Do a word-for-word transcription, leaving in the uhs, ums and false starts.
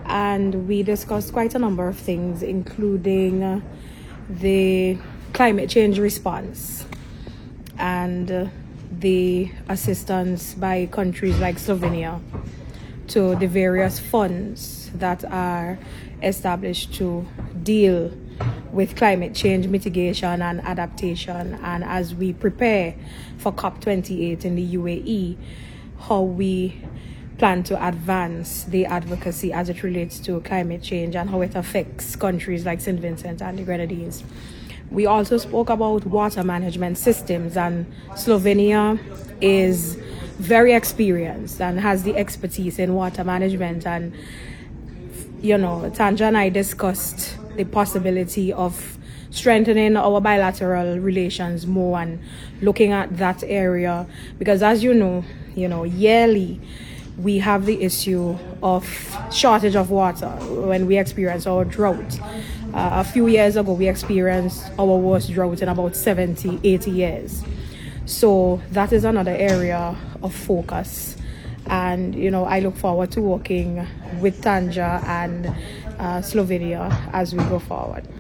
and we discussed quite a number of things, including the climate change response and the assistance by countries like Slovenia to the various funds that are established to deal with climate change mitigation and adaptation, and as we prepare for COP twenty-eight in the U A E, how we plan to advance the advocacy as it relates to climate change and how it affects countries like Saint Vincent and the Grenadines. We also spoke about water management systems, and Slovenia is very experienced and has the expertise in water management. And, you know, Tanja and I discussed the possibility of strengthening our bilateral relations more and looking at that area, because as you know, you know, yearly we have the issue of shortage of water when we experience our drought. Uh, a few years ago, we experienced our worst drought in about seventy, eighty years. So that is another area of focus. And, you know, I look forward to working with Tanja and uh, Slovenia as we go forward.